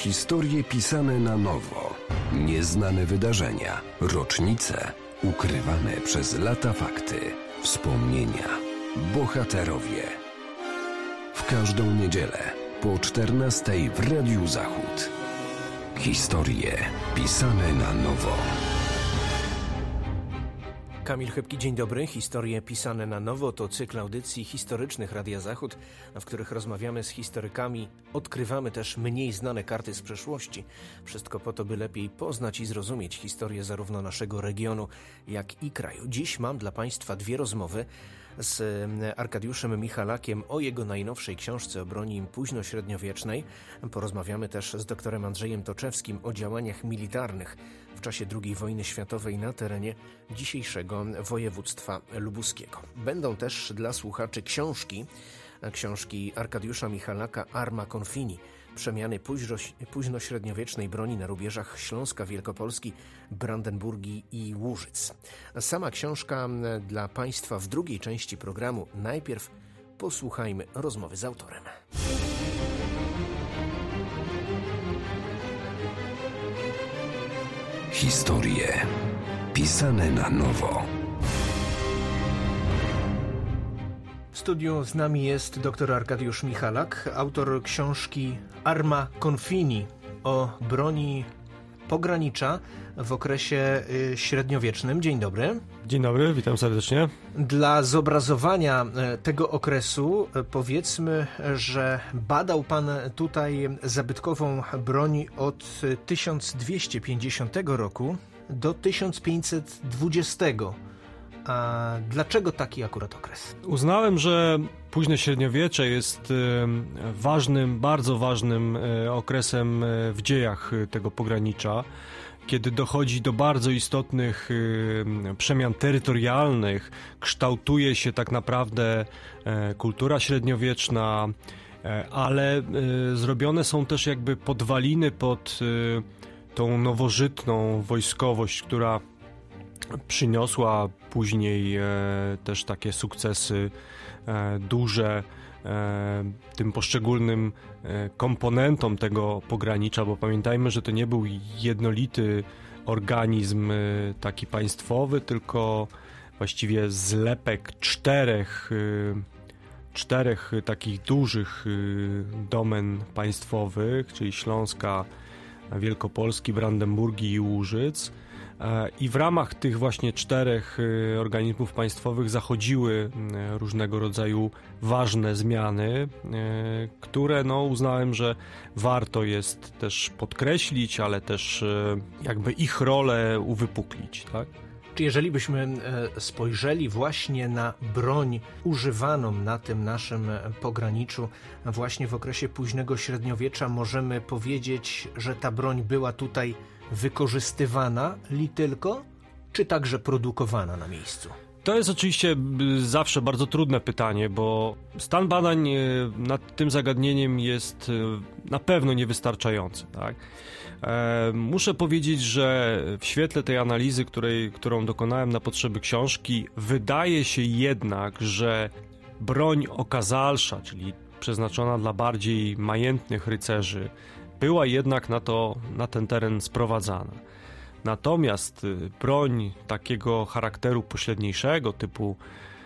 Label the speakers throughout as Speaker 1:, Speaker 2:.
Speaker 1: Historie pisane na nowo. Nieznane wydarzenia, rocznice, ukrywane przez lata fakty, wspomnienia, bohaterowie. W każdą niedzielę po 14:00 w Radiu Zachód. Historie pisane na nowo.
Speaker 2: Kamil Chybki, dzień dobry. Historie pisane na nowo to cykl audycji historycznych Radia Zachód, w których rozmawiamy z historykami, odkrywamy też mniej znane karty z przeszłości. Wszystko po to, by lepiej poznać i zrozumieć historię zarówno naszego regionu, jak i kraju. Dziś mam dla Państwa dwie rozmowy z Arkadiuszem Michalakiem o jego najnowszej książce o broni późnośredniowiecznej. Porozmawiamy też z doktorem Andrzejem Toczewskim o działaniach militarnych w czasie II wojny światowej na terenie dzisiejszego województwa lubuskiego. Będą też dla słuchaczy książki Arkadiusza Michalaka Arma Confini, przemiany późnośredniowiecznej broni na rubieżach Śląska, Wielkopolski, Brandenburgii i Łużyc. Sama książka dla Państwa w drugiej części programu. Najpierw posłuchajmy rozmowy z autorem.
Speaker 1: Historie pisane na nowo.
Speaker 2: W studiu z nami jest dr Arkadiusz Michalak, autor książki Arma Confini o broni pogranicza w okresie średniowiecznym. Dzień dobry.
Speaker 3: Dzień dobry, witam serdecznie.
Speaker 2: Dla zobrazowania tego okresu powiedzmy, że badał Pan tutaj zabytkową broń od 1250 roku do 1520. A dlaczego taki akurat okres?
Speaker 3: Uznałem, że późne średniowiecze jest ważnym, bardzo ważnym okresem w dziejach tego pogranicza, kiedy dochodzi do bardzo istotnych przemian terytorialnych, kształtuje się tak naprawdę kultura średniowieczna, ale zrobione są też jakby podwaliny pod tą nowożytną wojskowość, która przyniosła później też takie sukcesy duże tym poszczególnym komponentom tego pogranicza, bo pamiętajmy, że to nie był jednolity organizm taki państwowy, tylko właściwie zlepek czterech takich dużych domen państwowych, czyli Śląska, Wielkopolski, Brandenburgii i Łużyc. I w ramach tych właśnie czterech organizmów państwowych zachodziły różnego rodzaju ważne zmiany, które uznałem, że warto jest też podkreślić, ale też jakby ich rolę uwypuklić, tak?
Speaker 2: Czy jeżeli byśmy spojrzeli właśnie na broń używaną na tym naszym pograniczu właśnie w okresie późnego średniowiecza, możemy powiedzieć, że ta broń była tutaj wykorzystywana li tylko, czy także produkowana na miejscu?
Speaker 3: To jest oczywiście zawsze bardzo trudne pytanie, bo stan badań nad tym zagadnieniem jest na pewno niewystarczający, tak? Muszę powiedzieć, że w świetle tej analizy, którą dokonałem na potrzeby książki, wydaje się jednak, że broń okazalsza, czyli przeznaczona dla bardziej majętnych rycerzy, była jednak na ten teren sprowadzana. Natomiast broń takiego charakteru pośredniejszego, typu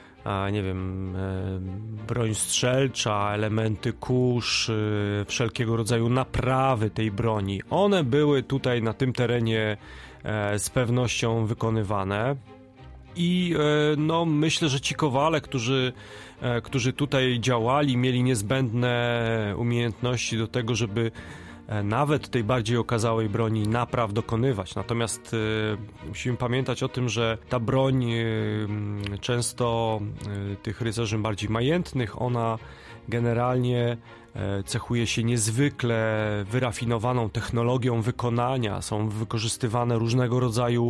Speaker 3: broń strzelcza, elementy kusz, wszelkiego rodzaju naprawy tej broni, one były tutaj na tym terenie z pewnością wykonywane. I myślę, że ci kowale, którzy tutaj działali, mieli niezbędne umiejętności do tego, żeby nawet tej bardziej okazałej broni napraw dokonywać. Natomiast musimy pamiętać o tym, że ta broń często tych rycerzy bardziej majętnych, ona generalnie cechuje się niezwykle wyrafinowaną technologią wykonania. Są wykorzystywane różnego rodzaju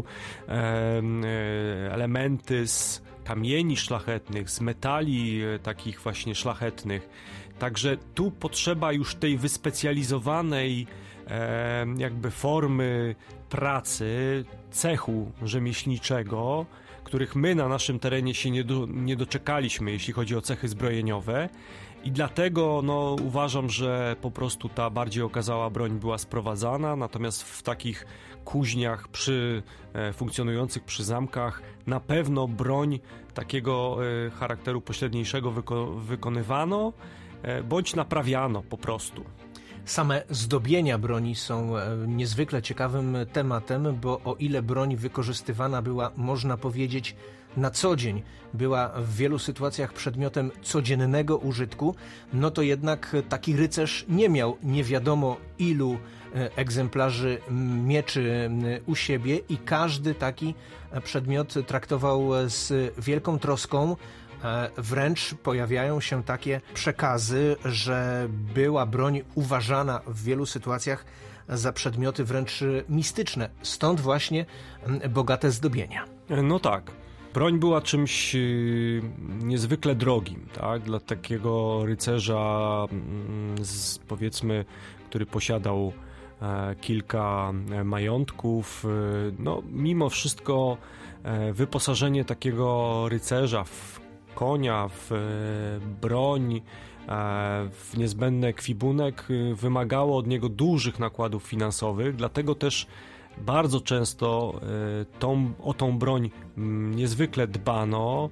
Speaker 3: elementy z kamieni szlachetnych, z metali takich właśnie szlachetnych. Także tu potrzeba już tej wyspecjalizowanej jakby formy pracy, cechu rzemieślniczego, których my na naszym terenie się nie doczekaliśmy, jeśli chodzi o cechy zbrojeniowe. I dlatego uważam, że po prostu ta bardziej okazała broń była sprowadzana, natomiast w takich kuźniach funkcjonujących przy zamkach na pewno broń takiego charakteru pośredniejszego wykonywano bądź naprawiano po prostu.
Speaker 2: Same zdobienia broni są niezwykle ciekawym tematem, bo o ile broń wykorzystywana była, można powiedzieć, na co dzień, była w wielu sytuacjach przedmiotem codziennego użytku, no to jednak taki rycerz nie miał nie wiadomo ilu egzemplarzy mieczy u siebie i każdy taki przedmiot traktował z wielką troską. Wręcz pojawiają się takie przekazy, że była broń uważana w wielu sytuacjach za przedmioty wręcz mistyczne. Stąd właśnie bogate zdobienia.
Speaker 3: No tak. Broń była czymś niezwykle drogim, tak? Dla takiego rycerza, powiedzmy, który posiadał kilka majątków. Mimo wszystko wyposażenie takiego rycerza w konia, w broń, w niezbędny ekwipunek wymagało od niego dużych nakładów finansowych, dlatego też bardzo często o tą broń niezwykle dbano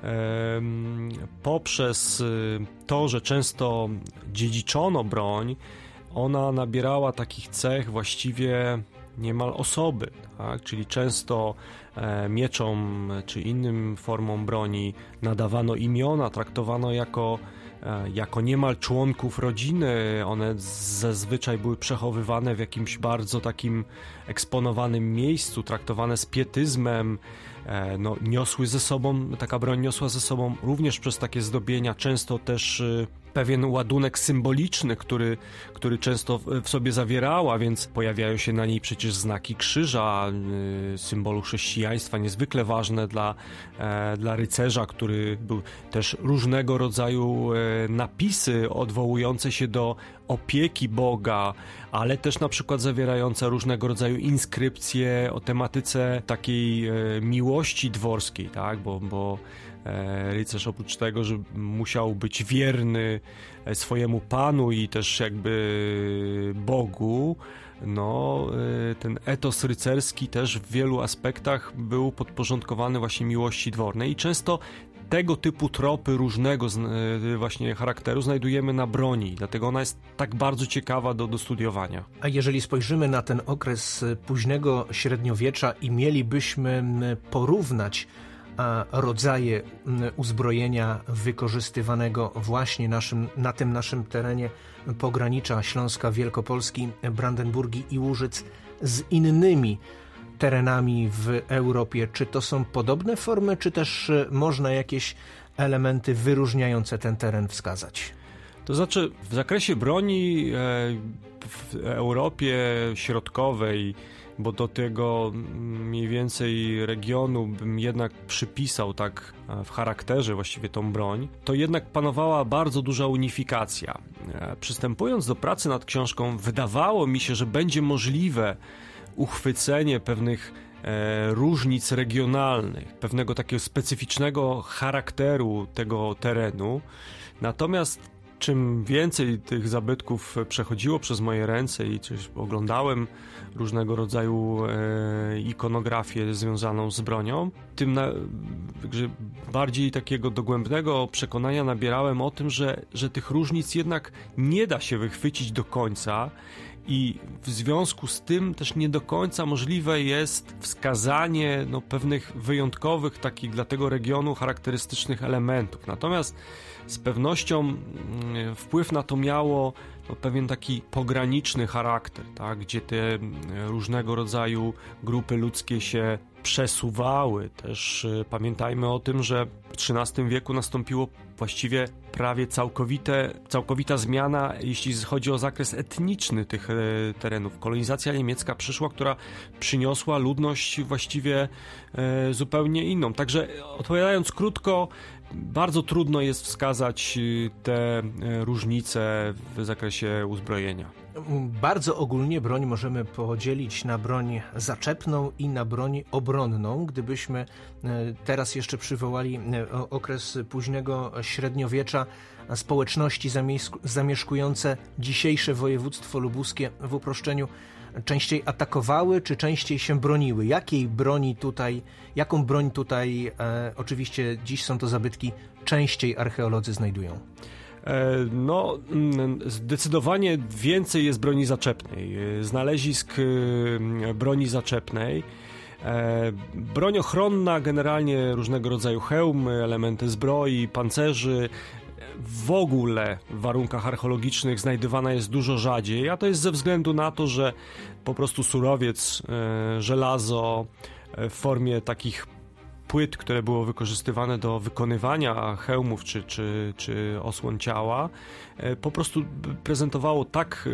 Speaker 3: poprzez to, że często dziedziczono broń. Ona nabierała takich cech właściwie niemal osoby, tak? Czyli często mieczom czy innym formom broni nadawano imiona, traktowano jako niemal członków rodziny. One zazwyczaj były przechowywane w jakimś bardzo takim eksponowanym miejscu, traktowane z pietyzmem. Taka broń niosła ze sobą również przez takie zdobienia często też pewien ładunek symboliczny, który często w sobie zawierała, więc pojawiają się na niej przecież znaki krzyża, symbolu chrześcijaństwa, niezwykle ważne dla rycerza, który był też różnego rodzaju napisy odwołujące się do opieki Boga, ale też na przykład zawierające różnego rodzaju inskrypcje o tematyce takiej miłości dworskiej, tak? Bo rycerz oprócz tego, że musiał być wierny swojemu panu i też jakby Bogu, ten etos rycerski też w wielu aspektach był podporządkowany właśnie miłości dwornej i często tego typu tropy różnego właśnie charakteru znajdujemy na broni, dlatego ona jest tak bardzo ciekawa do studiowania.
Speaker 2: A jeżeli spojrzymy na ten okres późnego średniowiecza i mielibyśmy porównać rodzaje uzbrojenia wykorzystywanego właśnie na tym naszym terenie pogranicza Śląska, Wielkopolski, Brandenburgii i Łużyc z innymi terenami w Europie, czy to są podobne formy, czy też można jakieś elementy wyróżniające ten teren wskazać?
Speaker 3: To znaczy w zakresie broni w Europie Środkowej, bo do tego mniej więcej regionu bym jednak przypisał tak w charakterze właściwie tą broń, to jednak panowała bardzo duża unifikacja. Przystępując do pracy nad książką, wydawało mi się, że będzie możliwe uchwycenie pewnych różnic regionalnych, pewnego takiego specyficznego charakteru tego terenu. Natomiast czym więcej tych zabytków przechodziło przez moje ręce i oglądałem różnego rodzaju ikonografię związaną z bronią, tym bardziej takiego dogłębnego przekonania nabierałem o tym, że tych różnic jednak nie da się wychwycić do końca i w związku z tym też nie do końca możliwe jest wskazanie pewnych wyjątkowych, takich dla tego regionu charakterystycznych elementów. Natomiast z pewnością wpływ na to miało pewien taki pograniczny charakter, tak? Gdzie te różnego rodzaju grupy ludzkie się przesuwały. Też pamiętajmy o tym, że w XIII wieku nastąpiło właściwie prawie całkowita zmiana, jeśli chodzi o zakres etniczny tych terenów. Kolonizacja niemiecka przyszła, która przyniosła ludność właściwie zupełnie inną. Także odpowiadając krótko, bardzo trudno jest wskazać te różnice w zakresie uzbrojenia.
Speaker 2: Bardzo ogólnie broń możemy podzielić na broń zaczepną i na broń obronną. Gdybyśmy teraz jeszcze przywołali okres późnego średniowiecza, społeczności zamieszkujące dzisiejsze województwo lubuskie w uproszczeniu częściej atakowały, czy częściej się broniły? Jaką broń tutaj, oczywiście dziś są to zabytki, częściej archeolodzy znajdują?
Speaker 3: No, zdecydowanie więcej jest broni zaczepnej, znalezisk broni zaczepnej. Broń ochronna, generalnie różnego rodzaju hełmy, elementy zbroi, pancerzy, w ogóle w warunkach archeologicznych znajdywana jest dużo rzadziej, a to jest ze względu na to, że po prostu surowiec, żelazo w formie takich płyt, które było wykorzystywane do wykonywania hełmów czy osłon ciała, po prostu prezentowało tak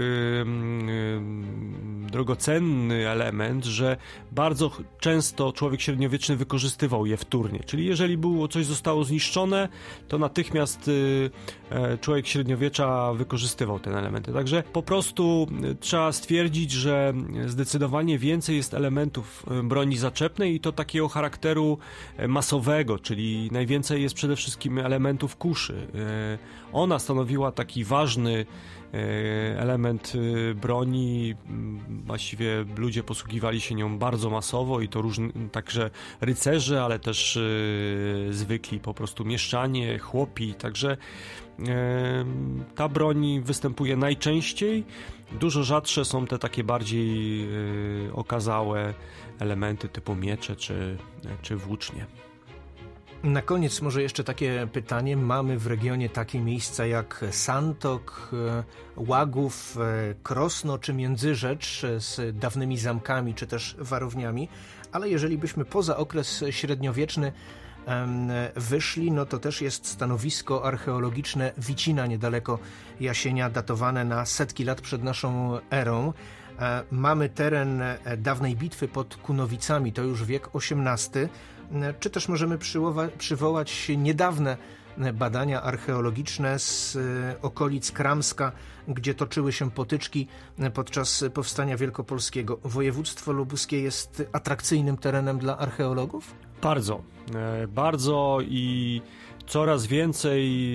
Speaker 3: drogocenny element, że bardzo często człowiek średniowieczny wykorzystywał je wtórnie. Czyli jeżeli coś zostało zniszczone, to natychmiast człowiek średniowiecza wykorzystywał te elementy. Także po prostu trzeba stwierdzić, że zdecydowanie więcej jest elementów broni zaczepnej i to takiego charakteru masowego, czyli najwięcej jest przede wszystkim elementów kuszy. Ona stanowiła taki ważny element broni. Właściwie ludzie posługiwali się nią bardzo masowo i to także rycerze, ale też zwykli po prostu mieszczanie, chłopi. Także ta broń występuje najczęściej. Dużo rzadsze są te takie bardziej okazałe elementy typu miecze czy włócznie.
Speaker 2: Na koniec może jeszcze takie pytanie. Mamy w regionie takie miejsca jak Santok, Łagów, Krosno czy Międzyrzecz z dawnymi zamkami czy też warowniami, ale jeżeli byśmy poza okres średniowieczny wyszli, no to też jest stanowisko archeologiczne Wicina niedaleko Jasienia, datowane na setki lat przed naszą erą. Mamy teren dawnej bitwy pod Kunowicami, to już wiek XVIII, czy też możemy przywołać niedawne badania archeologiczne z okolic Kramska, gdzie toczyły się potyczki podczas powstania wielkopolskiego. Województwo lubuskie jest atrakcyjnym terenem dla archeologów? Bardzo
Speaker 3: i coraz więcej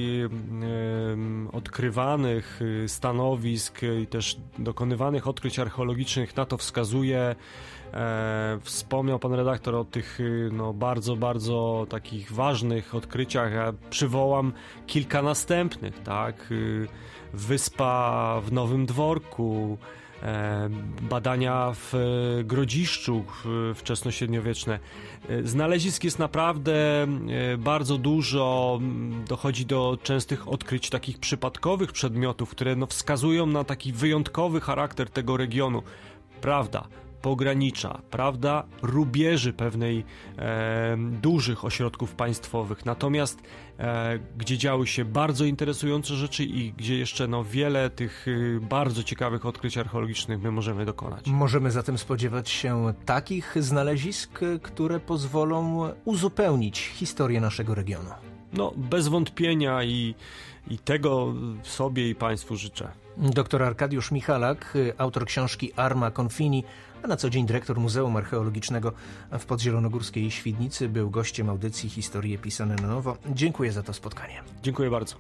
Speaker 3: odkrywanych stanowisk i też dokonywanych odkryć archeologicznych na to wskazuje. Wspomniał pan redaktor o tych bardzo takich ważnych odkryciach. Ja przywołam kilka następnych, tak? Wyspa w Nowym Dworku, badania w Grodziszczu wczesnośredniowieczne. Znalezisk jest naprawdę bardzo dużo, dochodzi do częstych odkryć takich przypadkowych przedmiotów, które wskazują na taki wyjątkowy charakter tego regionu. Prawda, pogranicza, prawda, rubieży pewnej dużych ośrodków państwowych, natomiast gdzie działy się bardzo interesujące rzeczy i gdzie jeszcze wiele tych bardzo ciekawych odkryć archeologicznych my możemy dokonać.
Speaker 2: Możemy zatem spodziewać się takich znalezisk, które pozwolą uzupełnić historię naszego regionu.
Speaker 3: Bez wątpienia i tego sobie i państwu życzę.
Speaker 2: Dr Arkadiusz Michalak, autor książki Arma Confini, a na co dzień dyrektor Muzeum Archeologicznego w Podzielonogórskiej Świdnicy, był gościem audycji Historie pisane na nowo. Dziękuję za to spotkanie.
Speaker 3: Dziękuję bardzo.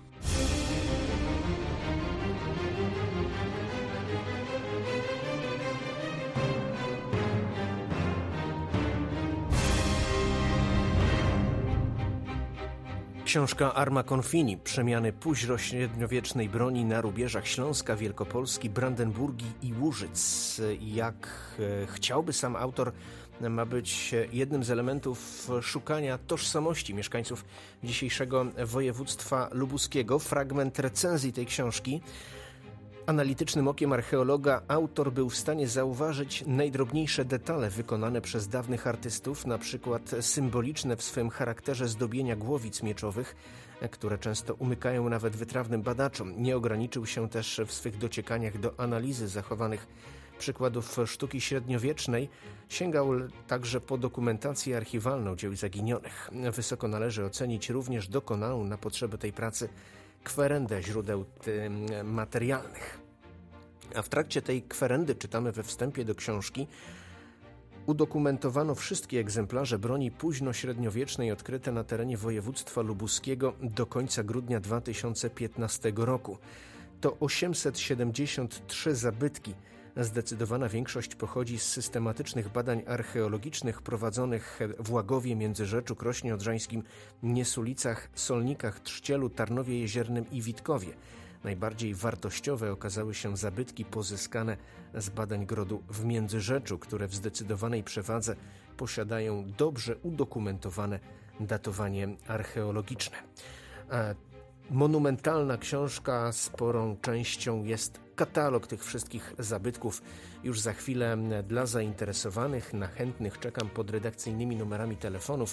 Speaker 2: Książka Arma Confini, przemiany późnośredniowiecznej broni na rubieżach Śląska, Wielkopolski, Brandenburgii i Łużyc. Jak chciałby sam autor, ma być jednym z elementów szukania tożsamości mieszkańców dzisiejszego województwa lubuskiego. Fragment recenzji tej książki. Analitycznym okiem archeologa autor był w stanie zauważyć najdrobniejsze detale wykonane przez dawnych artystów, na przykład symboliczne w swym charakterze zdobienia głowic mieczowych, które często umykają nawet wytrawnym badaczom. Nie ograniczył się też w swych dociekaniach do analizy zachowanych przykładów sztuki średniowiecznej. Sięgał także po dokumentację archiwalną dzieł zaginionych. Wysoko należy ocenić również dokonaną na potrzeby tej pracy kwerendę źródeł materialnych. A w trakcie tej kwerendy, czytamy we wstępie do książki, udokumentowano wszystkie egzemplarze broni późnośredniowiecznej odkryte na terenie województwa lubuskiego do końca grudnia 2015 roku. To 873 zabytki. Zdecydowana większość pochodzi z systematycznych badań archeologicznych prowadzonych w Łagowie, Międzyrzeczu, Krośnie Odrzańskim, Niesulicach, Solnikach, Trzcielu, Tarnowie Jeziernym i Witkowie. Najbardziej wartościowe okazały się zabytki pozyskane z badań grodu w Międzyrzeczu, które w zdecydowanej przewadze posiadają dobrze udokumentowane datowanie archeologiczne. Monumentalna książka, sporą częścią jest katalog tych wszystkich zabytków. Już za chwilę dla zainteresowanych, na chętnych czekam pod redakcyjnymi numerami telefonów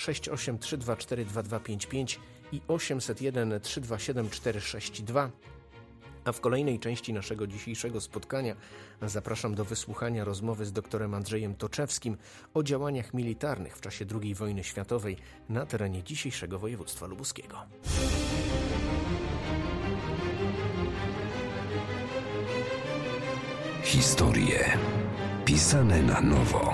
Speaker 2: 683242255 i 801 327 462. A w kolejnej części naszego dzisiejszego spotkania zapraszam do wysłuchania rozmowy z doktorem Andrzejem Toczewskim o działaniach militarnych w czasie II wojny światowej na terenie dzisiejszego województwa lubuskiego.
Speaker 1: Historie pisane na nowo.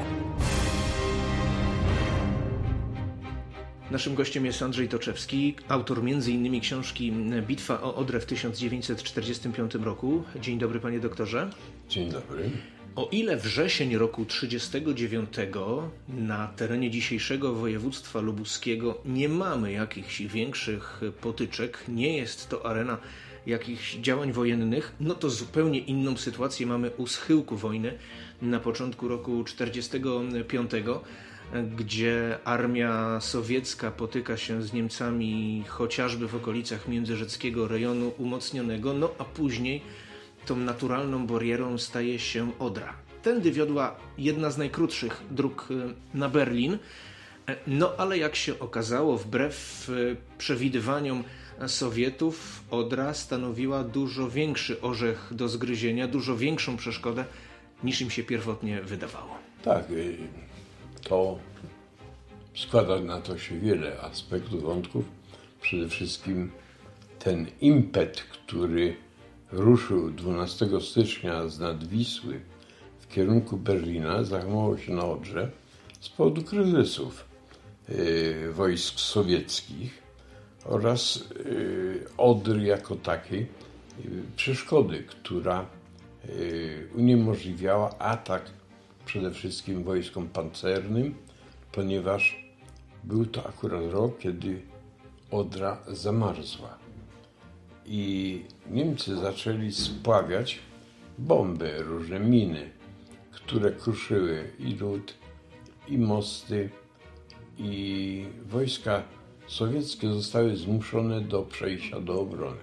Speaker 2: Naszym gościem jest Andrzej Toczewski, autor m.in. książki Bitwa o Odrę w 1945 roku. Dzień dobry, panie doktorze.
Speaker 4: Dzień dobry.
Speaker 2: O ile wrzesień roku 1939 na terenie dzisiejszego województwa lubuskiego nie mamy jakichś większych potyczek, nie jest to arena jakichś działań wojennych, no to zupełnie inną sytuację mamy u schyłku wojny na początku roku 1945, gdzie armia sowiecka potyka się z Niemcami chociażby w okolicach międzyrzeckiego rejonu umocnionego, no a później tą naturalną barierą staje się Odra. Tędy wiodła jedna z najkrótszych dróg na Berlin, no ale jak się okazało, wbrew przewidywaniom Sowietów, Odra stanowiła dużo większy orzech do zgryzienia, dużo większą przeszkodę, niż im się pierwotnie wydawało.
Speaker 4: Tak, to składa na to się wiele aspektów, wątków. Przede wszystkim ten impet, który ruszył 12 stycznia z nad Wisły w kierunku Berlina, zahamował się na Odrze z powodu kryzysów wojsk sowieckich oraz Odry jako takiej przeszkody, która uniemożliwiała atak przede wszystkim wojskom pancernym, ponieważ był to akurat rok, kiedy Odra zamarzła i Niemcy zaczęli spławiać bomby, różne miny, które kruszyły i lód, i mosty, i wojska sowieckie zostały zmuszone do przejścia do obrony.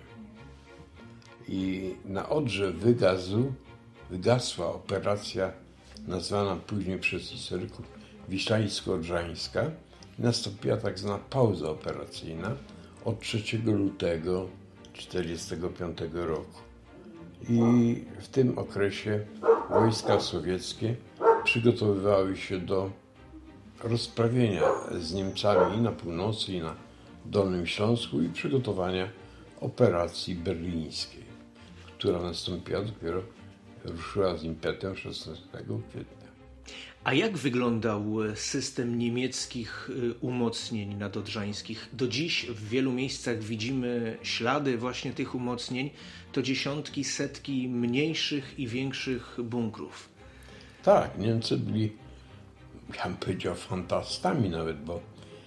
Speaker 4: I na Odrze wygasła operacja nazwana później przez historyków Wiślańsko-Odrzańska. Nastąpiła tak zwana pauza operacyjna od 3 lutego 1945 roku. I w tym okresie wojska sowieckie przygotowywały się do rozprawienia z Niemcami i na północy, i na Dolnym Śląsku i przygotowania operacji berlińskiej, która nastąpiła dopiero, ruszyła z impetem 16 kwietnia.
Speaker 2: A jak wyglądał system niemieckich umocnień nadodrzańskich? Do dziś w wielu miejscach widzimy ślady właśnie tych umocnień. To dziesiątki, setki mniejszych i większych bunkrów.
Speaker 4: Tak, Niemcy byli, ja bym powiedział, fantastami nawet, bo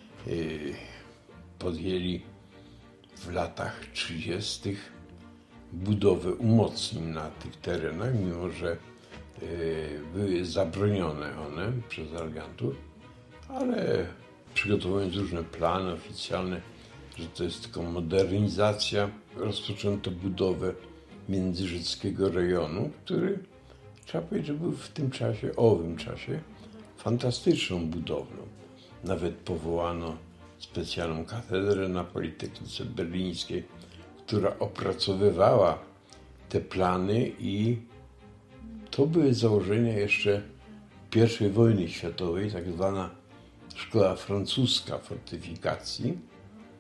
Speaker 4: podjęli w latach 30. budowę umocnień na tych terenach, mimo że były zabronione one przez aliantów, ale przygotowując różne plany oficjalne, że to jest tylko modernizacja, rozpoczęto budowę międzyrzeckiego rejonu, który, trzeba powiedzieć, że był w tym czasie, owym czasie, fantastyczną budowlą. Nawet powołano specjalną katedrę na Politechnice Berlińskiej, która opracowywała te plany i to były założenia jeszcze I wojny światowej, tak zwana szkoła francuska fortyfikacji,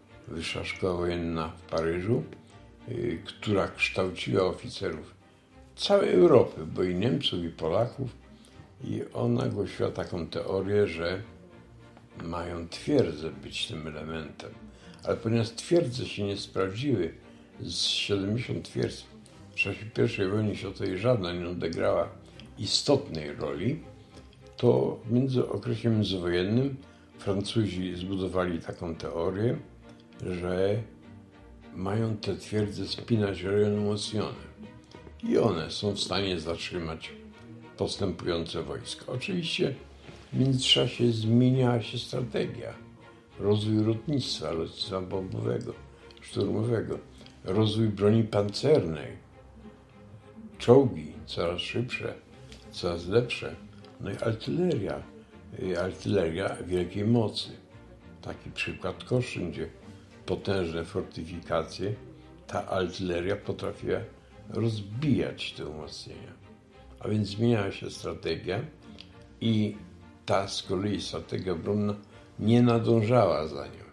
Speaker 4: Wyższa Szkoła Wojenna w Paryżu, która kształciła oficerów całej Europy, bo i Niemców, i Polaków. I ona głosiła taką teorię, że mają twierdze być tym elementem. Ale ponieważ twierdze się nie sprawdziły, z 70 twierdz w czasie I wojny światowej żadna nie odegrała istotnej roli, to w okresie międzywojennym Francuzi zbudowali taką teorię, że mają te twierdze spinać rejon umocniony i one są w stanie zatrzymać postępujące wojska. Oczywiście w międzyczasie zmieniała się strategia, rozwój lotnictwa bombowego, szturmowego, rozwój broni pancernej, czołgi coraz szybsze, coraz lepsze, no i artyleria wielkiej mocy. Taki przykład Koszyn, gdzie potężne fortyfikacje, ta artyleria potrafiła rozbijać te umocnienia. A więc zmieniała się strategia i ta z kolei strategia obronna nie nadążała za nią.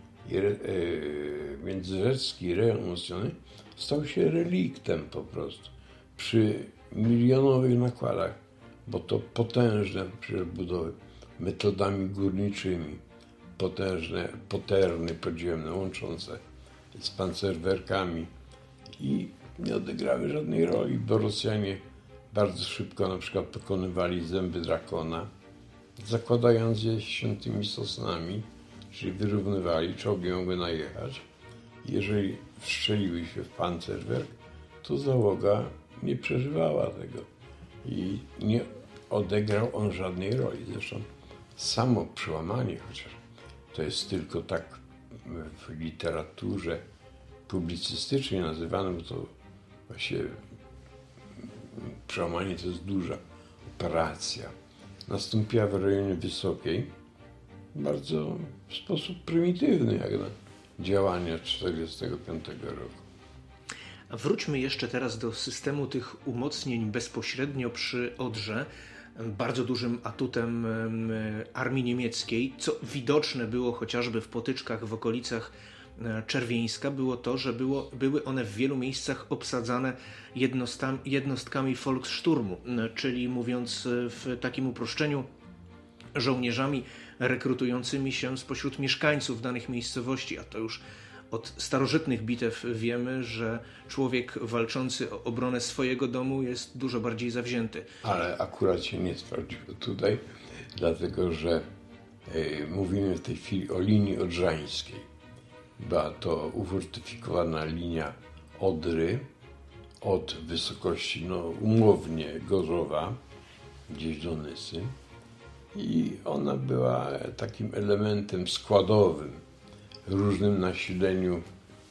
Speaker 4: Międzyrzecki rejon umocniony stał się reliktem po prostu przy milionowych nakładach, bo to potężne budowy metodami górniczymi, potężne poterny podziemne łączące z pancerwerkami i nie odegrały żadnej roli, bo Rosjanie bardzo szybko na przykład pokonywali zęby drakona, zakładając je ściętymi sosnami, czyli wyrównywali, czołgi mogły najechać. Jeżeli wstrzeliły się w pancerwerk, to załoga nie przeżywała tego i nie odegrał on żadnej roli. Zresztą samo przełamanie, chociaż to jest tylko tak w literaturze publicystycznej nazywane, bo to właśnie przełamanie to jest duża operacja. Nastąpiła w rejonie Wysokiej, bardzo w sposób prymitywny, jak na działania 1945 roku.
Speaker 2: A wróćmy jeszcze teraz do systemu tych umocnień bezpośrednio przy Odrze. Bardzo dużym atutem armii niemieckiej, co widoczne było chociażby w potyczkach w okolicach Czerwieńska, było to, że były one w wielu miejscach obsadzane jednostkami Volkssturmu, czyli mówiąc w takim uproszczeniu, żołnierzami rekrutującymi się spośród mieszkańców danych miejscowości, a to już od starożytnych bitew wiemy, że człowiek walczący o obronę swojego domu jest dużo bardziej zawzięty.
Speaker 4: Ale akurat się nie sprawdziło tutaj, dlatego że mówimy w tej chwili o linii odrzańskiej. Była to ufortyfikowana linia Odry od wysokości, umownie Gorzowa, gdzieś do Nysy. I ona była takim elementem składowym w różnym nasileniu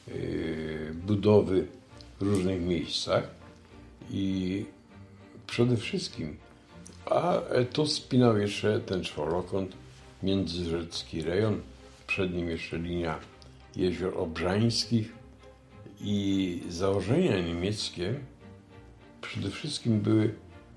Speaker 4: budowy w różnych miejscach. I przede wszystkim, a to spinał jeszcze ten czworokąt, międzyrzecki rejon, przed nim jeszcze linia jezior obrzańskich i założenia niemieckie przede wszystkim były,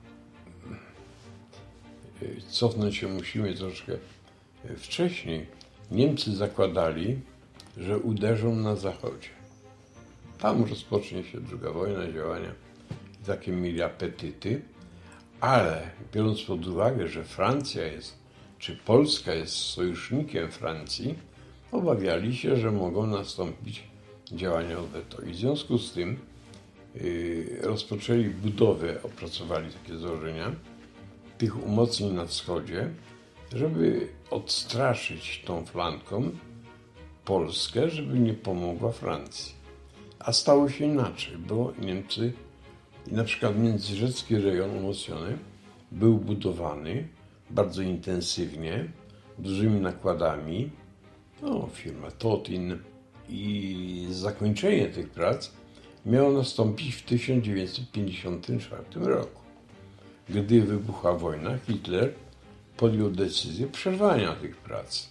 Speaker 4: cofnąć się musimy troszkę wcześniej, Niemcy zakładali, że uderzą na zachodzie. Tam rozpocznie się II wojna, działania i takie mieli apetyty, ale biorąc pod uwagę, że Francja jest, czy Polska jest sojusznikiem Francji, obawiali się, że mogą nastąpić działania odwetowe. I w związku z tym rozpoczęli budowę, opracowali takie założenia tych umocnień na wschodzie, żeby odstraszyć tą flanką Polskę, żeby nie pomogła Francji. A stało się inaczej, bo Niemcy, i na przykład międzyrzecki rejon umocniony, był budowany bardzo intensywnie, dużymi nakładami, firma Totin, i zakończenie tych prac miało nastąpić w 1954 roku. Gdy wybuchła wojna, Hitler podjął decyzję przerwania tych prac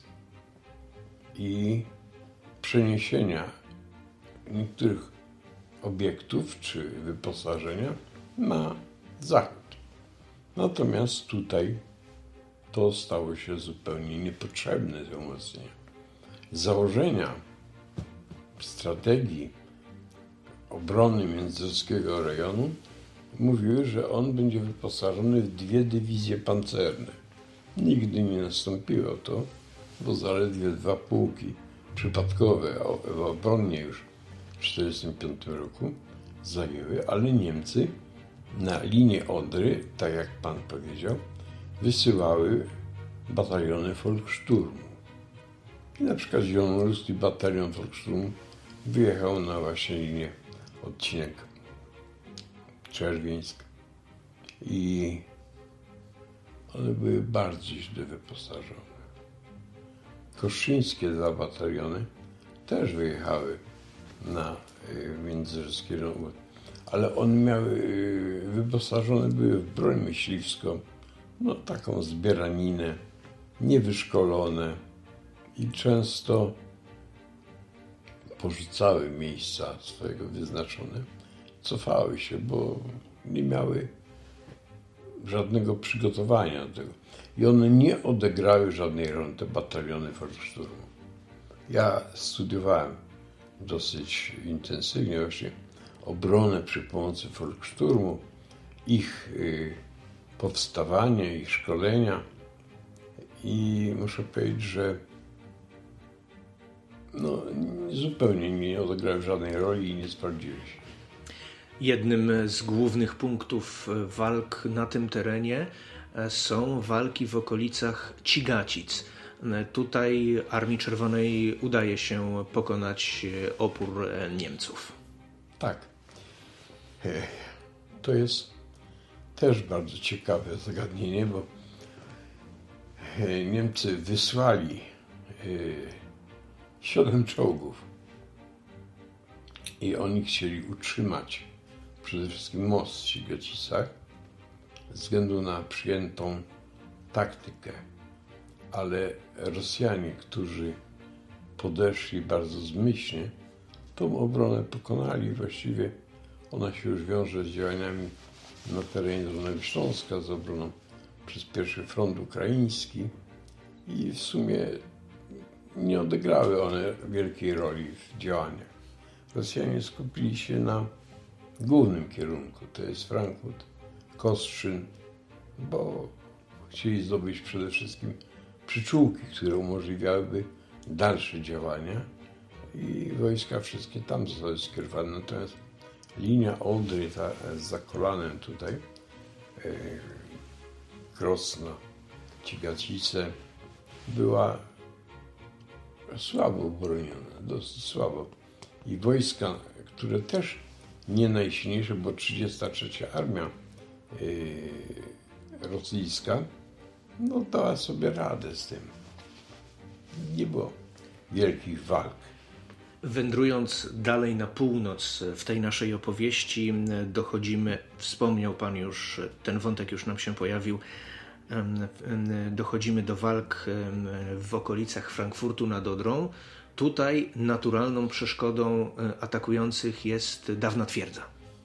Speaker 4: i przeniesienia niektórych obiektów czy wyposażenia na zachód. Natomiast tutaj to stało się zupełnie niepotrzebne, te umocnienia. Założenia strategii obrony międzyrzeckiego rejonu mówiły, że on będzie wyposażony w 2 dywizje pancerne. Nigdy nie nastąpiło to, bo zaledwie 2 pułki przypadkowe obronnie już w 1945 roku zajęły, ale Niemcy na linię Odry, tak jak pan powiedział, wysyłały bataliony Volkssturmu. I na przykład Zielonoruski batalion Volkssturmu wyjechał na właśnie linię odcinek Czerwieńsk i one były bardzo źle wyposażone. Kostrzyńskie 2 bataliony też wyjechały na międzyrzeckie, ale one miały, wyposażone były w broń myśliwską, no taką zbieraninę, niewyszkolone i często porzucały miejsca swojego wyznaczone, cofały się, bo nie miały żadnego przygotowania do tego. I one nie odegrały żadnej roli, te bataliony Volkssturmu. Ja studiowałem dosyć intensywnie właśnie obronę przy pomocy Volkssturmu, ich powstawanie, ich szkolenia i muszę powiedzieć, że no, zupełnie nie odegrały żadnej roli i nie sprawdziły się.
Speaker 2: Jednym z głównych punktów walk na tym terenie są walki w okolicach Cigacic. Tutaj Armii Czerwonej udaje się pokonać opór Niemców.
Speaker 4: Tak. To jest też bardzo ciekawe zagadnienie, bo Niemcy wysłali 7 czołgów i oni chcieli utrzymać przede wszystkim most w Cigacicach ze względu na przyjętą taktykę, ale Rosjanie, którzy podeszli bardzo zmyślnie, tą obronę pokonali. Właściwie ona się już wiąże z działaniami na terenie Dolnego Śląska, z obroną przez pierwszy front ukraiński i w sumie nie odegrały one wielkiej roli w działaniach. Rosjanie skupili się na głównym kierunku, to jest Frankfurt, Kostrzyn, bo chcieli zdobyć przede wszystkim przyczółki, które umożliwiałyby dalsze działania i wojska wszystkie tam zostały skierowane. Natomiast linia Odry, ta z Zakolanem tutaj, Krosno, Cigacice, była słabo obroniona, dosyć słabo. I wojska, które też nie najsilniejsze, bo 33. Armia rosyjska, no dała sobie radę z tym. Nie było wielkich walk.
Speaker 2: Wędrując dalej na północ w tej naszej opowieści dochodzimy, wspomniał Pan już, ten wątek już nam się pojawił, dochodzimy do walk w okolicach Frankfurtu nad Odrą. Tutaj naturalną przeszkodą atakujących jest dawna twierdza.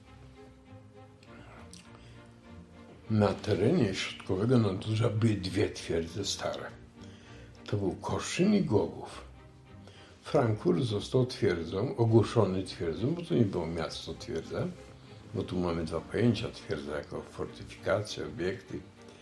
Speaker 4: Na terenie środkowego Nadodrza były 2 twierdze stare. To był Koszyn i Głogów. Frankfurt został twierdzą, ogłoszony twierdzą, bo to nie było miasto twierdza, bo tu mamy 2 pojęcia: twierdza jako fortyfikacja, obiekty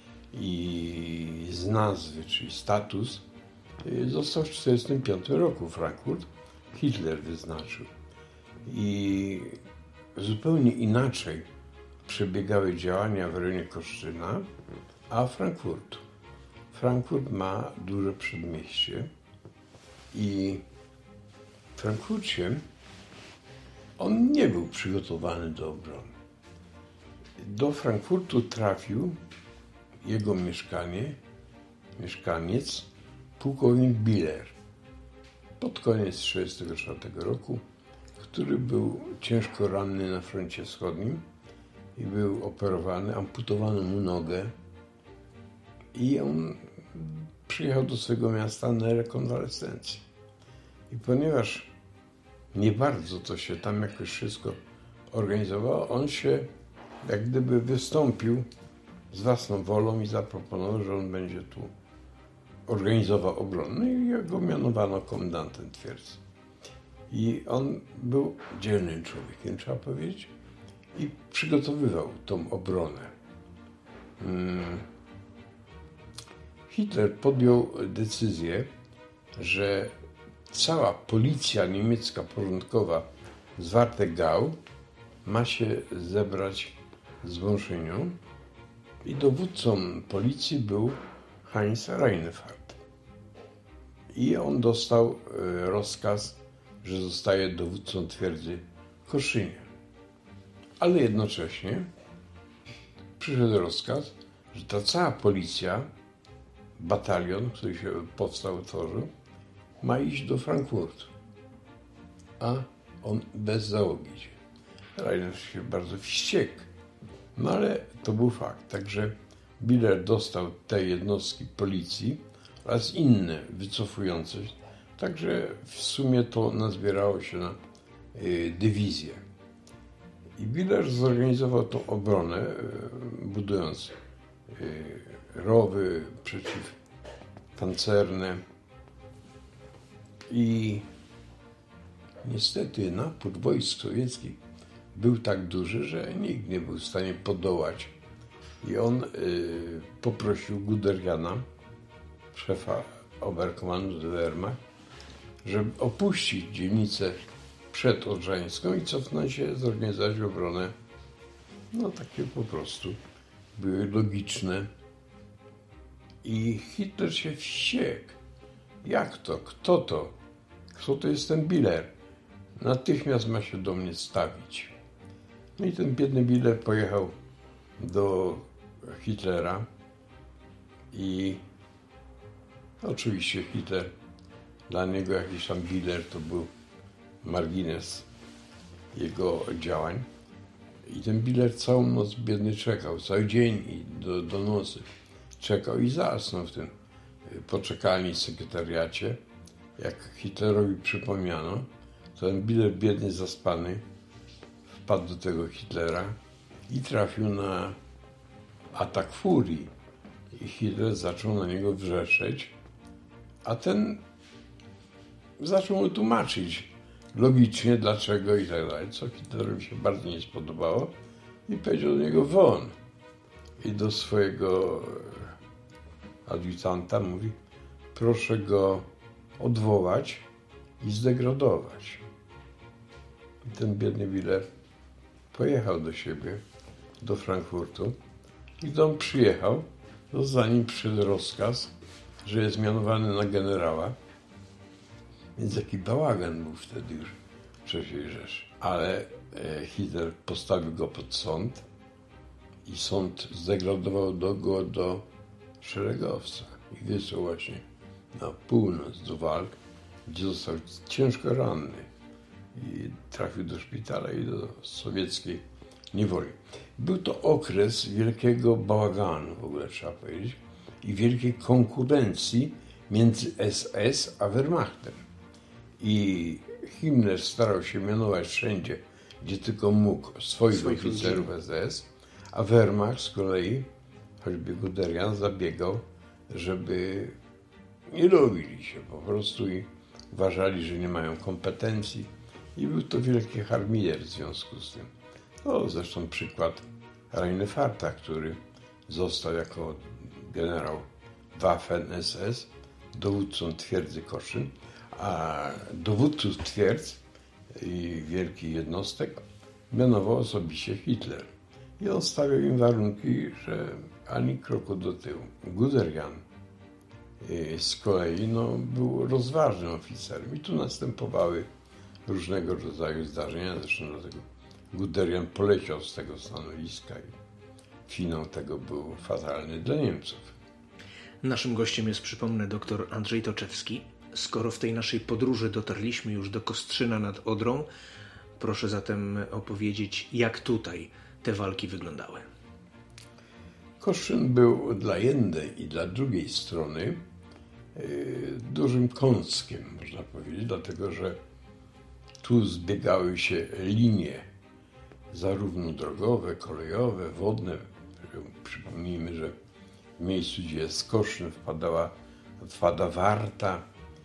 Speaker 4: i z nazwy, czyli status, został w 1945 roku Frankfurt. Hitler wyznaczył. I zupełnie inaczej przebiegały działania w rejonie Koszczyna, a Frankfurtu. Frankfurt ma duże przedmieście i w Frankfurcie on nie był przygotowany do obrony. Do Frankfurtu trafił jego mieszkaniec, pułkownik Biller, pod koniec 1934 roku, który był ciężko ranny na froncie wschodnim i był operowany, amputowano mu nogę i on przyjechał do swojego miasta na rekonwalescencję. I ponieważ nie bardzo to się tam jakoś wszystko organizowało, on się jak gdyby wystąpił z własną wolą i zaproponował, że on będzie tu organizował obronę i go mianowano komendantem twierdzy. I on był dzielnym człowiekiem, trzeba powiedzieć, i przygotowywał tą obronę. Hitler podjął decyzję, że cała policja niemiecka porządkowa z Warthegau ma się zebrać w Złączyniu i dowódcą policji był Heinz Reinhardt. I on dostał rozkaz, że zostaje dowódcą twierdzy w Koszynie. Ale jednocześnie przyszedł rozkaz, że ta cała policja, batalion, który się utworzył, ma iść do Frankfurtu, a on bez załogi idzie. Reinhardt się bardzo wściekł, no ale to był fakt. Także Biller dostał te jednostki policji oraz inne wycofujące się. Także w sumie to nazbierało się na dywizję. I Biller zorganizował tą obronę, budując rowy przeciwpancerne i niestety napór wojsk sowieckich był tak duży, że nikt nie był w stanie podołać. I on poprosił Guderiana, szefa Oberkommandu Wehrmacht, żeby opuścić dzielnicę przedodrzańską i cofnąć się, zorganizować obronę. No takie po prostu były logiczne. I Hitler się wściekł. Jak to? Kto to? Kto to jest ten Biller? Natychmiast ma się do mnie stawić. No i ten biedny Biller pojechał do Hitlera i oczywiście Hitler, dla niego jakiś tam Biller to był margines jego działań. I ten Biller całą noc biedny czekał, cały dzień i do nocy czekał i zasnął w tym poczekalni sekretariacie. Jak Hitlerowi przypomniano, to ten Biller biedny, zaspany, wpadł do tego Hitlera i trafił na atak furii. I Hitler zaczął na niego wrzeszczeć, a ten zaczął mu tłumaczyć logicznie dlaczego i tak dalej, co Hitlerowi się bardzo nie spodobało i powiedział do niego won. I do swojego adiutanta mówi, proszę go odwołać i zdegradować. I ten biedny Biller pojechał do siebie, do Frankfurtu i gdy on przyjechał, to za nim przyszedł rozkaz, że jest mianowany na generała. Więc jaki bałagan był wtedy już w III Rzeszy. Ale Hitler postawił go pod sąd i sąd zdegradował go do szeregowca i wysłał właśnie na północ do walk, gdzie został ciężko ranny i trafił do szpitala i do sowieckiej niewoli. Był to okres wielkiego bałaganu, w ogóle trzeba powiedzieć, i wielkiej konkurencji między SS a Wehrmachtem. I Himmler starał się mianować wszędzie, gdzie tylko mógł, swoich oficerów SS, a Wehrmacht z kolei, choćby Guderian, zabiegał, żeby nie robili się po prostu i uważali, że nie mają kompetencji. I był to wielki harmider w związku z tym. No, zresztą przykład Reinhardta, który został jako generał Waffen-SS dowódcą twierdzy Koszyn, a dowódców twierdz i wielkich jednostek mianował osobiście Hitler. I on stawiał im warunki, że ani kroku do tyłu. Guderian z kolei był rozważnym oficerem i tu następowały różnego rodzaju zdarzenia, zresztą dlatego Guderian poleciał z tego stanowiska i finał tego był fatalny dla Niemców.
Speaker 2: Naszym gościem jest, przypomnę, dr Andrzej Toczewski. Skoro w tej naszej podróży dotarliśmy już do Kostrzyna nad Odrą, proszę zatem opowiedzieć, jak tutaj te walki wyglądały.
Speaker 4: Koszyn był dla jednej i dla drugiej strony dużym kąskiem, można powiedzieć, dlatego że tu zbiegały się linie zarówno drogowe, kolejowe, wodne. Przypomnijmy, że w miejscu, gdzie jest Koszyn, wpada Warta,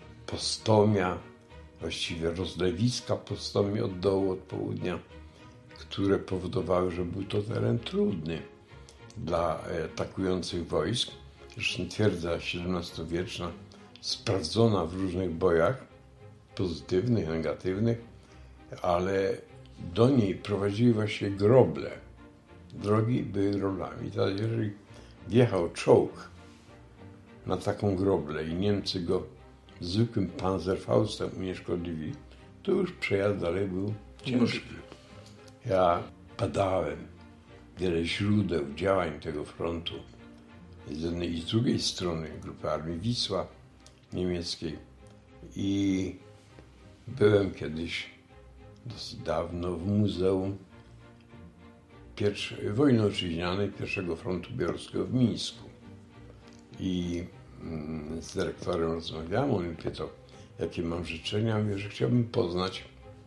Speaker 4: Postomia, właściwie rozlewiska Postomii od dołu, od południa, które powodowały, że był to teren trudny dla atakujących wojsk. Zresztą twierdza XVII-wieczna, sprawdzona w różnych bojach, pozytywnych, negatywnych, ale do niej prowadziły właśnie groble. Drogi były groblami. Teraz jeżeli wjechał czołg na taką groblę i Niemcy go zwykłym Panzerfaustem unieszkodliwili, to już przejazd dalej był ciężki. Ja badałem wiele źródeł działań tego frontu z jednej i z drugiej strony grupy Armii Wisła niemieckiej i byłem kiedyś dosyć dawno w Muzeum Wojny Otczyźnianej I Frontu Białoruskiego w Mińsku i z dyrektorem rozmawiałem, on mi pytał, jakie mam życzenia. Mówię, że chciałbym poznać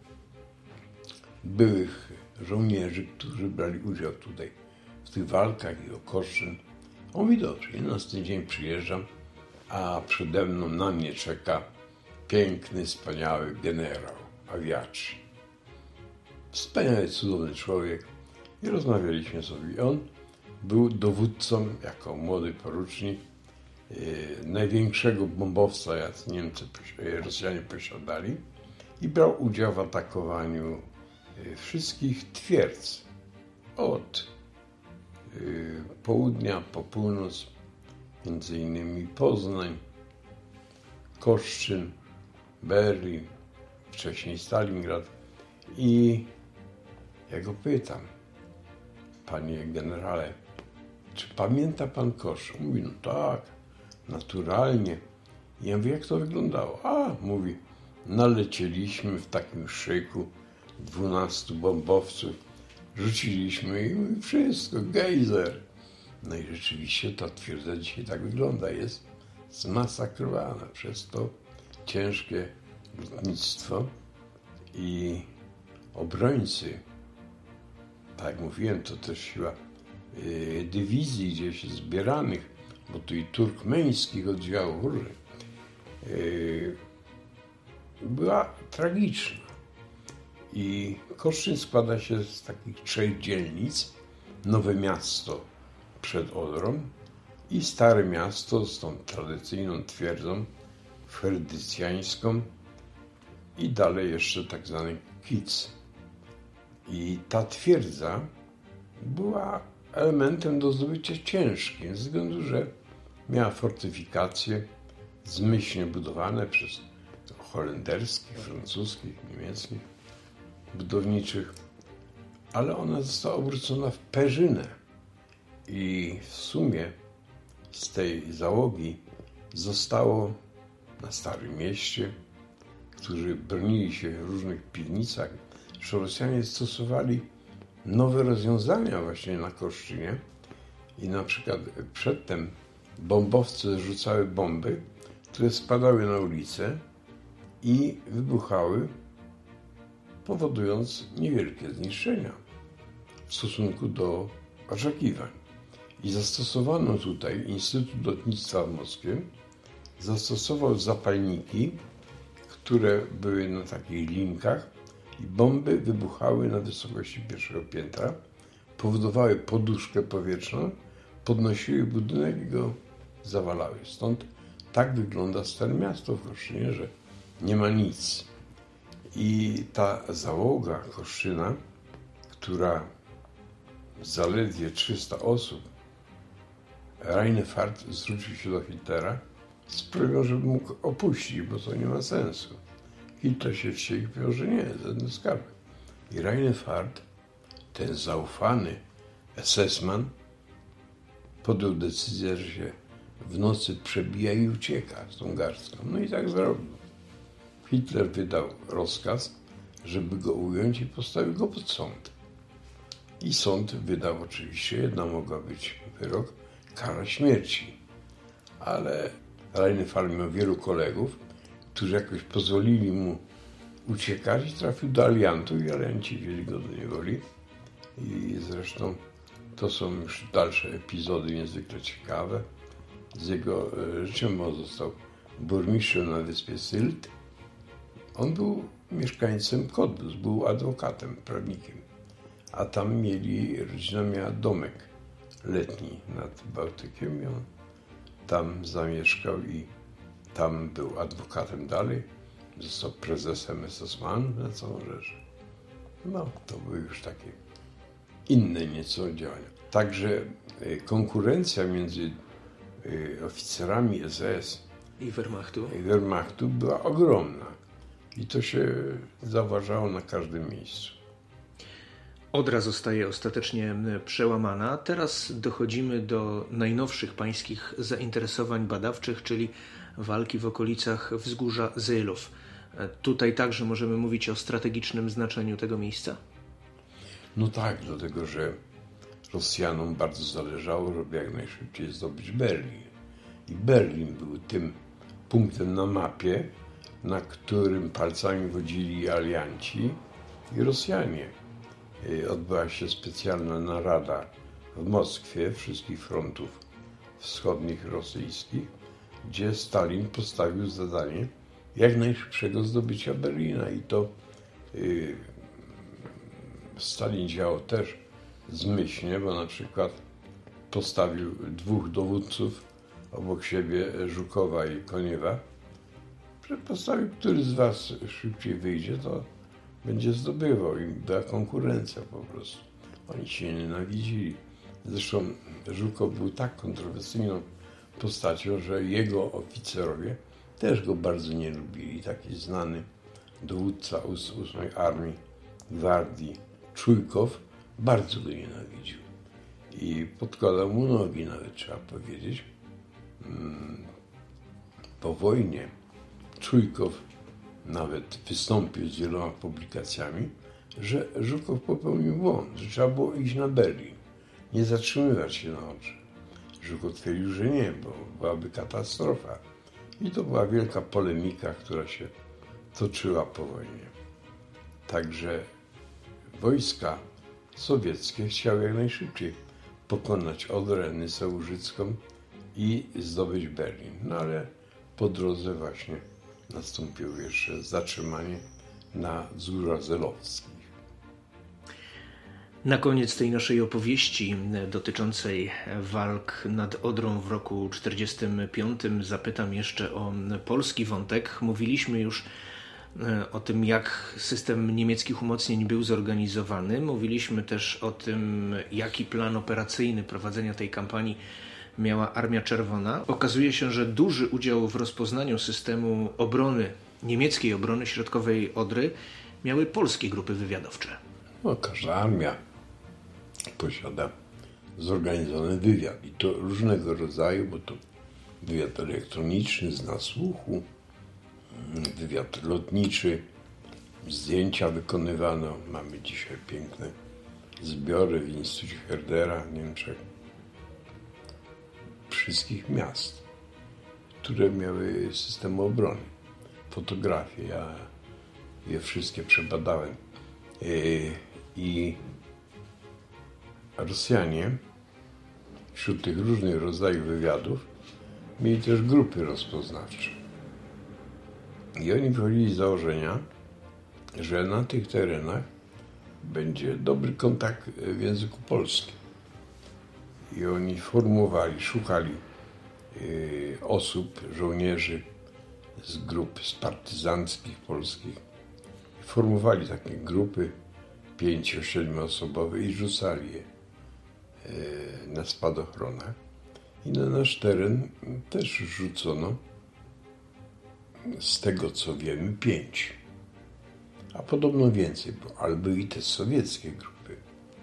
Speaker 4: byłych żołnierzy, którzy brali udział tutaj w tych walkach i o Koszyn. On mówi, dobrze, na ten dzień przyjeżdżam, a przede mną na mnie czeka piękny, wspaniały generał Aviaci. Wspaniały, cudowny człowiek. I rozmawialiśmy sobie. On był dowódcą, jako młody porucznik, największego bombowca, jak Rosjanie posiadali, i brał udział w atakowaniu wszystkich twierdz od południa po północ, między innymi Poznań, Koszczyn, Berlin, wcześniej Stalingrad. I ja go pytam, panie generale, czy pamięta pan Koszyn? Mówi, no tak, naturalnie. I ja mówię, jak to wyglądało? A, mówi, nalecieliśmy w takim szyku 12 bombowców, rzuciliśmy i mówi, wszystko, gejzer. No i rzeczywiście ta twierdza dzisiaj tak wygląda, jest zmasakrowana przez to ciężkie lotnictwo i obrońcy, tak jak mówiłem, to też siła dywizji gdzieś zbieranych, bo tu i turkmeńskich oddziałów różnych, była tragiczna. I Koszyn składa się z takich 3 dzielnic. Nowe Miasto przed Odrą i Stare Miasto z tą tradycyjną twierdzą ferdycjańską i dalej jeszcze tak zwany Kic. I ta twierdza była elementem do zdobycia ciężkim, ze względu, że miała fortyfikacje zmyślnie budowane przez holenderskich, francuskich, niemieckich budowniczych, ale ona została obrócona w perzynę i w sumie z tej załogi zostało na Starym Mieście, którzy bronili się w różnych piwnicach, że Rosjanie stosowali nowe rozwiązania właśnie na Koszczynie i na przykład przedtem bombowce rzucały bomby, które spadały na ulicę i wybuchały, powodując niewielkie zniszczenia w stosunku do oczekiwań. I zastosowano tutaj, Instytut Lotnictwa w Moskwie zastosował zapalniki, które były na takich linkach i bomby wybuchały na wysokości 1. piętra, powodowały poduszkę powietrzną, podnosiły budynek i go zawalały. Stąd tak wygląda Stare Miasto w Koszczynie, że nie ma nic. I ta załoga Koszczyna, która zaledwie 300 osób, Reinhardt zwrócił się do Hitlera z prośbą, żeby mógł opuścić, bo to nie ma sensu. Hitler się wściekł, że nie, żadne skarby. I Reinhardt, ten zaufany SS-man, podjął decyzję, że się w nocy przebija i ucieka z tą garstką. No i tak zrobił. Hitler wydał rozkaz, żeby go ująć i postawił go pod sąd. I sąd wydał oczywiście, jedna mogła być wyrok, kara śmierci. Ale Reinhardt miał wielu kolegów, którzy jakoś pozwolili mu uciekać i trafił do aliantów i alianci wzięli go do niewoli. I zresztą to są już dalsze epizody niezwykle ciekawe z jego życiem, bo został burmistrzem na wyspie Sylt. On był mieszkańcem Kodrus, był adwokatem, prawnikiem, a tam rodzina miała domek letni nad Bałtykiem i on tam zamieszkał i tam był adwokatem dalej, został prezesem SS-MAN na całą rzecz. No, to były już takie inne nieco działania. Także konkurencja między oficerami SS
Speaker 2: i
Speaker 4: Wehrmachtu była ogromna i to się zauważało na każdym miejscu.
Speaker 2: Odra zostaje ostatecznie przełamana. Teraz dochodzimy do najnowszych pańskich zainteresowań badawczych, czyli walki w okolicach wzgórza Zylów. Tutaj także możemy mówić o strategicznym znaczeniu tego miejsca?
Speaker 4: No tak, dlatego że Rosjanom bardzo zależało, żeby jak najszybciej zdobyć Berlin. I Berlin był tym punktem na mapie, na którym palcami wodzili alianci i Rosjanie. Odbyła się specjalna narada w Moskwie wszystkich frontów wschodnich rosyjskich, gdzie Stalin postawił zadanie jak najszybszego zdobycia Berlina i to Stalin działał też zmyślnie, bo na przykład postawił 2 dowódców obok siebie, Żukowa i Koniewa, że postawił, który z was szybciej wyjdzie, to będzie zdobywał i była konkurencja po prostu. Oni się nienawidzili. Zresztą Żukow był tak kontrowersyjną postacią, że jego oficerowie też go bardzo nie lubili. Taki znany dowódca 8 Armii Gwardii Czujkow bardzo go nienawidził. I podkładał mu nogi nawet, trzeba powiedzieć. Po wojnie Czujkow nawet wystąpił z wieloma publikacjami, że Żukow popełnił błąd, że trzeba było iść na Berlin, nie zatrzymywać się na Odrze. Żukow twierdził, że nie, bo byłaby katastrofa. I to była wielka polemika, która się toczyła po wojnie. Także wojska sowieckie chciały jak najszybciej pokonać Odrę, Nysę Łużycką i zdobyć Berlin. No ale po drodze właśnie nastąpiło jeszcze zatrzymanie na wzgórzach zelowskich.
Speaker 2: Na koniec tej naszej opowieści dotyczącej walk nad Odrą w roku 1945 zapytam jeszcze o polski wątek. Mówiliśmy już o tym, jak system niemieckich umocnień był zorganizowany. Mówiliśmy też o tym, jaki plan operacyjny prowadzenia tej kampanii miała Armia Czerwona. Okazuje się, że duży udział w rozpoznaniu systemu obrony, niemieckiej obrony środkowej Odry miały polskie grupy wywiadowcze.
Speaker 4: No, każda armia posiada zorganizowany wywiad i to różnego rodzaju, bo to wywiad elektroniczny z nasłuchu, wywiad lotniczy, zdjęcia wykonywano. Mamy dzisiaj piękne zbiory w Instytucie Herdera w Niemczech. Wszystkich miast, które miały system obrony. Fotografie, ja je wszystkie przebadałem. I Rosjanie wśród tych różnych rodzajów wywiadów mieli też grupy rozpoznawcze. I oni wychodzili z założenia, że na tych terenach będzie dobry kontakt w języku polskim. I oni formowali, szukali osób, żołnierzy z grup partyzanckich polskich. Formowali takie grupy 5-7 osobowe i rzucali je na spadochronach. I na nasz teren też rzucono, z tego co wiemy, 5. A podobno więcej było, ale były i te sowieckie grupy.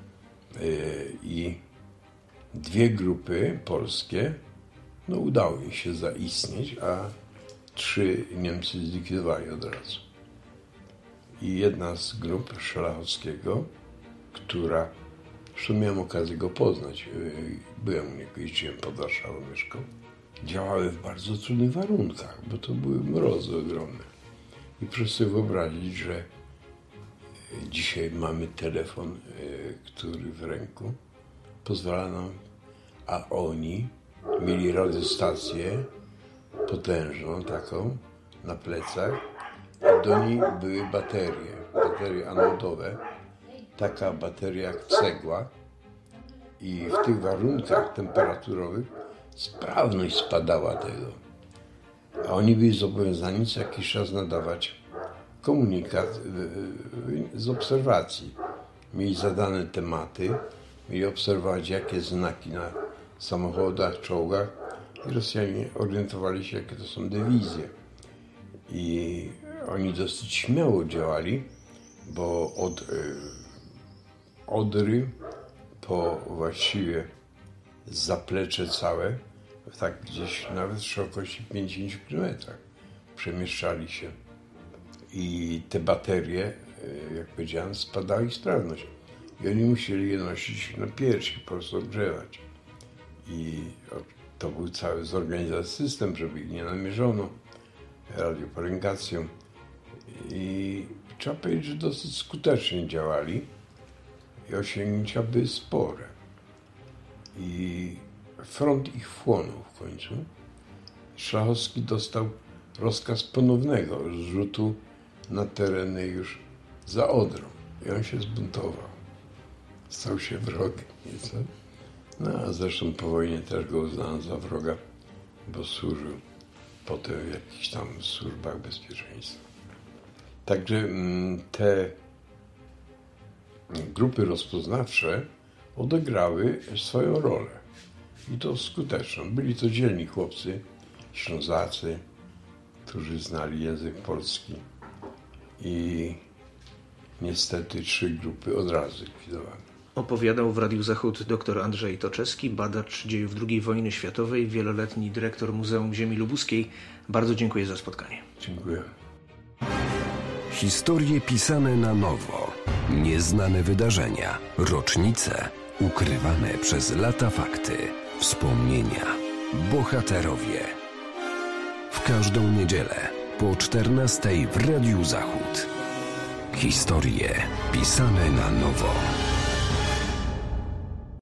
Speaker 4: I 2 grupy polskie, no udało im się zaistnieć, a 3 Niemcy zlikwidowali od razu. I jedna z grup Szalachowskiego, która, zresztą miałem okazję go poznać, byłem u niego, jeździłem pod Warszawą, mieszkał, działały w bardzo trudnych warunkach, bo to były mrozy ogromne. I proszę sobie wyobrazić, że dzisiaj mamy telefon, który w ręku pozwala nam, a oni mieli radiostację potężną taką na plecach, a do niej były baterie anodowe, taka bateria jak cegła i w tych warunkach temperaturowych sprawność spadała tego. A oni byli zobowiązani co jakiś czas nadawać komunikat z obserwacji. Mieli zadane tematy, mieli obserwować jakie znaki na samochodach, czołgach i Rosjanie orientowali się jakie to są dywizje. I oni dosyć śmiało działali, bo od Odry po właściwie zaplecze całe, tak gdzieś nawet w szerokości 50 km przemieszczali się. I te baterie, jak powiedziałem, spadała ich sprawność. I oni musieli je nosić na piersi, po prostu ogrzewać. I to był cały zorganizowany system, żeby ich nie namierzono radioporęgacją. I trzeba powiedzieć, że dosyć skutecznie działali i osiągnięcia były spore. I front ich wchłonął w końcu. Szlachowski dostał rozkaz ponownego zrzutu na tereny już za Odrą. I on się zbuntował. Stał się wrogiem nieco. No a zresztą po wojnie też go uznano za wroga, bo służył potem w jakichś tam służbach bezpieczeństwa. Także te grupy rozpoznawcze odegrały swoją rolę. I to skuteczną. Byli to dzielni chłopcy, Ślązacy, którzy znali język polski. I niestety 3 grupy od razu likwidowano.
Speaker 2: Opowiadał w Radiu Zachód dr Andrzej Toczewski, badacz dziejów II wojny światowej, wieloletni dyrektor Muzeum Ziemi Lubuskiej. Bardzo dziękuję za spotkanie.
Speaker 4: Dziękuję.
Speaker 1: Historie pisane na nowo. Nieznane wydarzenia, rocznice, ukrywane przez lata fakty, wspomnienia, bohaterowie. W każdą niedzielę po 14:00 w Radiu Zachód. Historie pisane na nowo.